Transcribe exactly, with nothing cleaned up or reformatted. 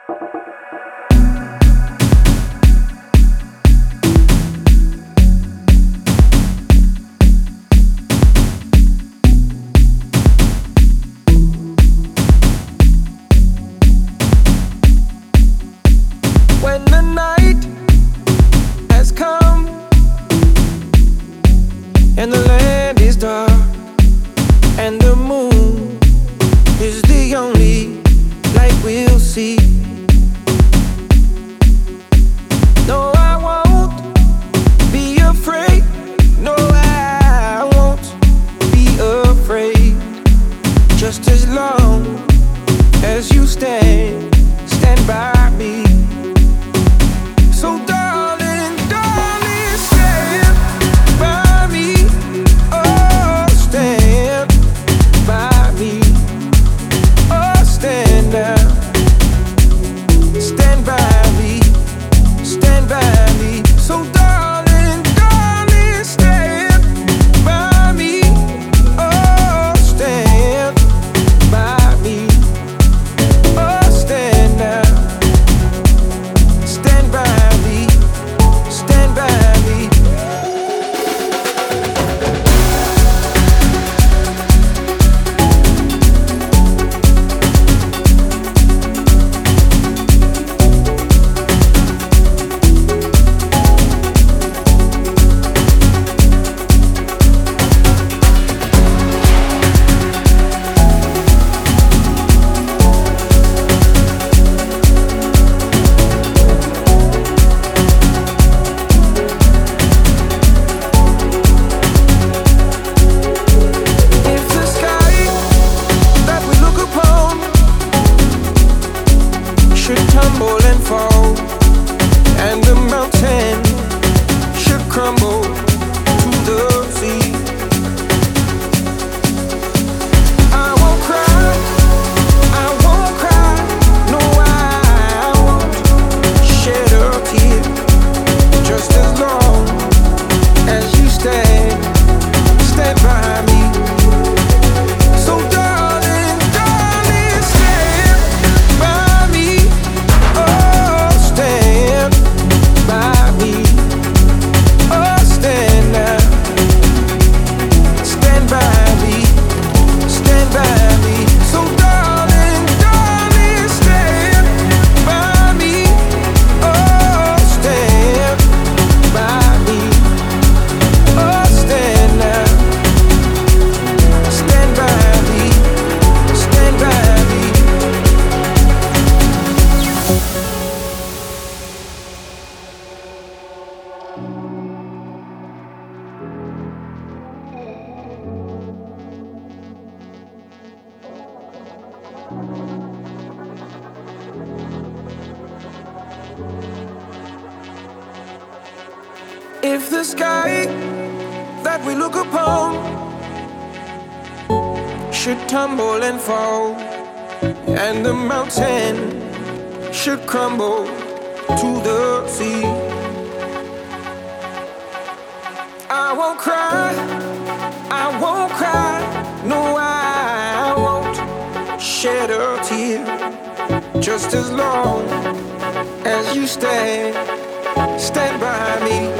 When the night has come and the land is dark and the moon is the only light we'll see. No, I won't be afraid. No, I won't be afraid. Just as long as you stand, stand by me. So darling, darling, stand by me. Oh, stand by me. Oh, stand down. Stand by me. Stand by me. So darling, darling, stand by me. Oh, stand by me. Oh, stand down. Stand by me. Stand by me. If the sky that we look upon should tumble and fall, and the mountain should crumble to the sea, I won't cry, I won't cry, no, I won't shed a tear. Just as long as you stand, stand by me. So darling, darling, stand by me. Oh, stand by me. Oh, stand now. Stand by me. Stand by me. So darling, darling, stand by me. Oh, stand by me. Oh, stand now. Stand by me. Stand by me. If the sky that we look upon should tumble and fall, and the mountain should crumble to the sea, I won't cry, I won't cry, no, I won't shed a tear. Just as long as you stand, stand by me.